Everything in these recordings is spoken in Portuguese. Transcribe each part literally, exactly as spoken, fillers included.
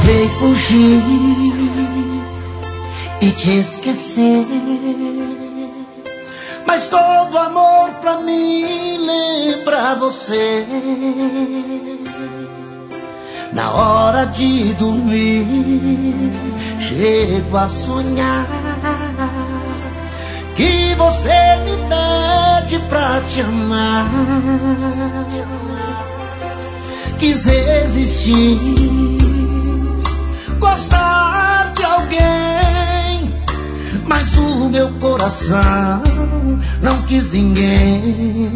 Tentei fugir e te esquecer, mas todo amor pra mim lembra você. Na hora de dormir, chego a sonhar que você me pede pra te amar. Quis existir, gostar de alguém, mas o meu coração não quis ninguém.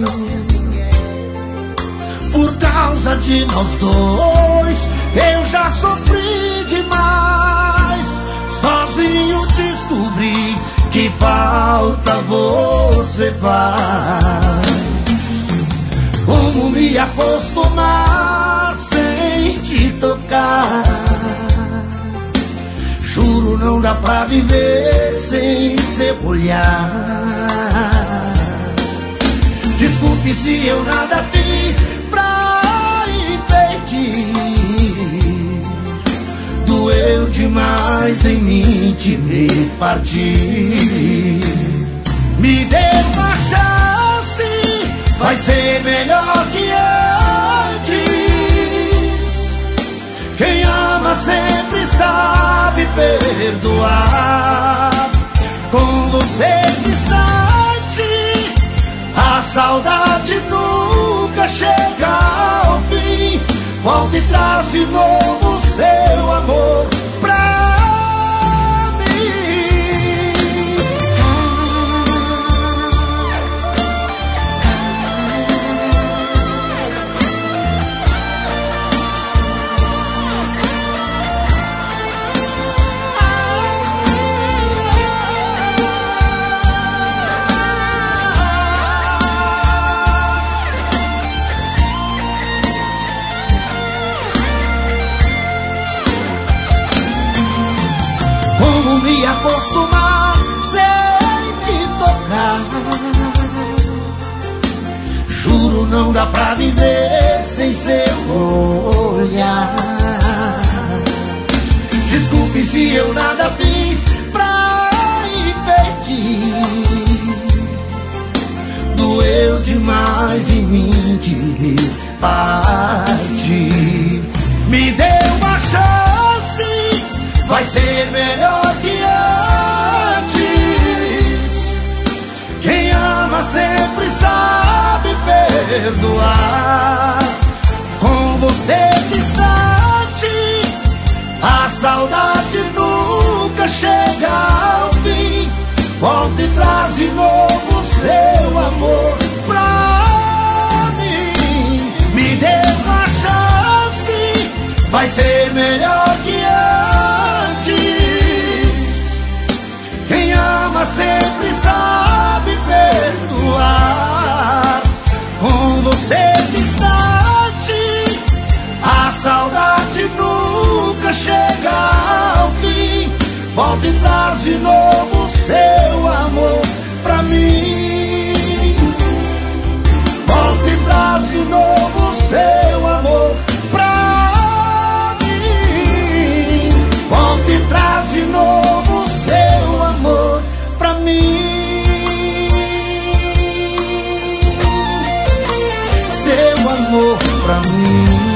Por causa de nós dois, eu já sofri demais. Sozinho descobri que falta você faz. Como me acostumar sem te tocar? Juro, não dá pra viver sem seu olhar. Desculpe se eu nada fiz pra impedir. Doeu demais em mim te ver partir. Me dê uma chance, vai ser melhor que antes. Quem ama sempre sabe perdoar. Com você distante, a saudade nunca chega ao fim. Volta e traz de novo seu amor pra me acostumar sem te tocar. Juro, não dá pra viver sem seu olhar. Desculpe se eu nada fiz pra impedir. Doeu demais em mim te ver partir. Me dê uma chance, vai ser melhor que antes. Quem ama sempre sabe perdoar. Com você distante, a saudade nunca chega ao fim. Volta e traz de novo seu amor pra mim. Me dê uma chance, vai ser melhor que antes. Quem ama sempre sabe perdoar. Com você distante, a saudade nunca chega ao fim. Volta e traz de novo seu amor pra mim. Volta e traz de novo seu amor pra mim. Volta e traz de novo seu amor pra mim. Seu amor pra mim.